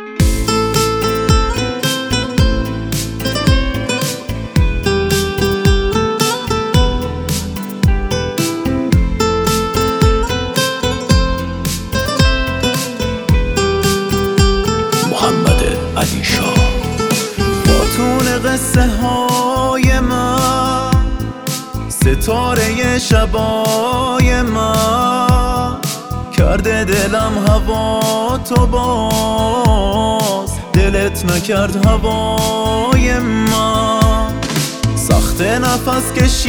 خاتون قصه های من، ستاره شبای من، کرده دلم هوا تو باز دلت نکرد هوای من. سخت نفس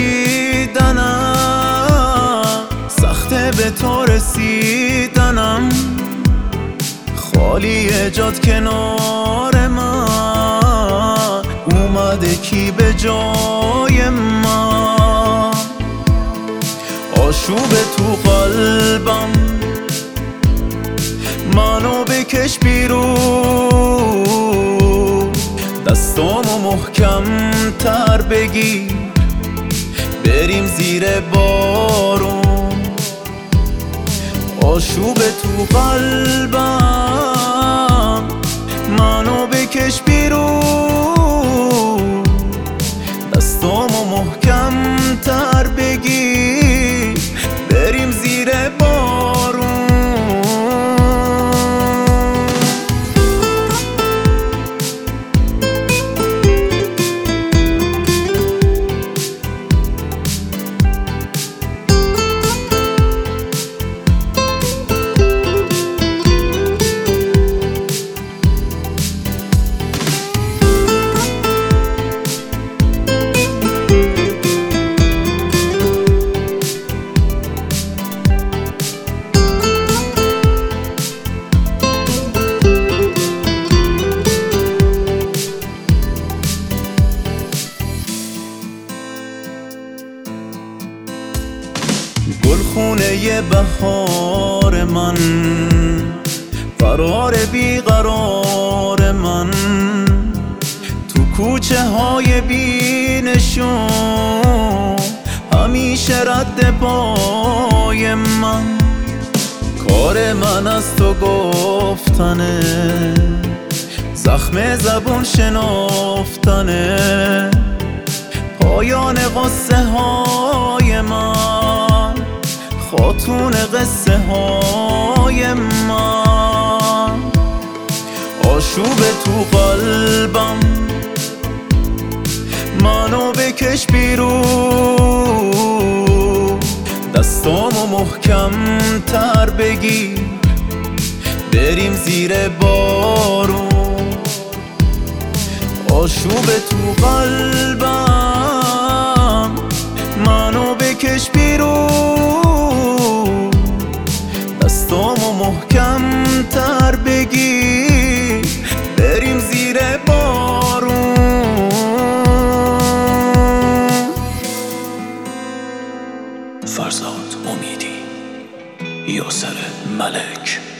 کشیدنم، سخته به تو رسیدنم، خالی جات کنار من، اومده کی به جای من. آشوب تو قلبم منو بکش بیرون، دستامو محکم تر بگیر بریم زیر بارون. آشوب تو قلبم منو بکش بیرون، دستامو محکم تر بگیر بریم زیر بارون. گلخونه بهار من، قرار بیقرار من، تو کوچه های بینشون همیشه رد پای من. کار من از تو گفتنه، زخم زبون شنافتنه، پایان قصه های من، خاتون قصه های من. آشوب تو قلبم منو بکش بیرون، دستامو محکم تر بگیر بریم زیر بارون. آشوب تو قلبم منو بکش بیرون، دستامو محکم تر بگیر بریم زیر بارون. فرزاد امیدی، یاسر ملک.